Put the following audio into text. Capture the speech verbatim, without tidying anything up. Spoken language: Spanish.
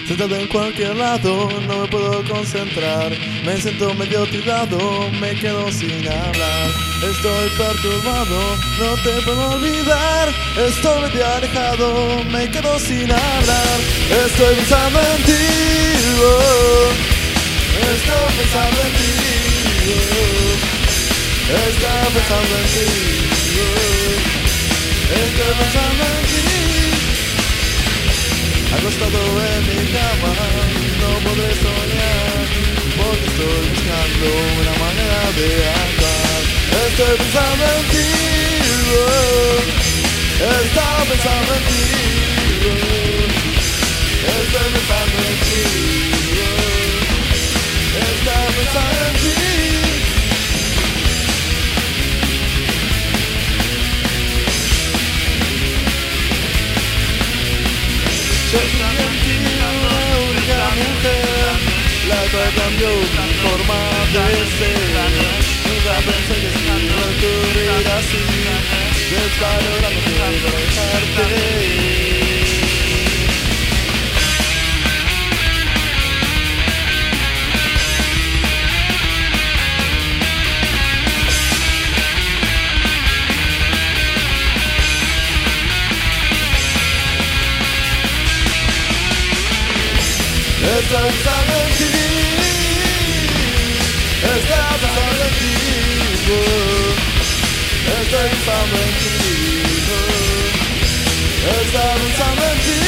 Sentado en cualquier lado, no me puedo concentrar. Me siento medio tirado, me quedo sin hablar. Estoy perturbado, no te puedo olvidar. Estoy medio alejado, me quedo sin hablar. Estoy pensando en ti, oh. Estoy pensando en ti, oh. Estoy pensando en ti, oh. Estoy pensando en ti. Acostado en mi cama, no podré soñar, porque estoy buscando una manera de actuar. Estoy pensando en ti, oh. Estoy pensando en ti, oh. Estoy pensando en ti, oh. Estoy pensando en ti. Soy una única mujer, la cual cambió mi forma de ser. Nunca pensé que esto iba a ocurrir así, desvalorándote para dejarte. Estoy pensando en ti, estoy pensando en ti, oh. Estoy pensando en ti, oh. Estoy pensando en ti.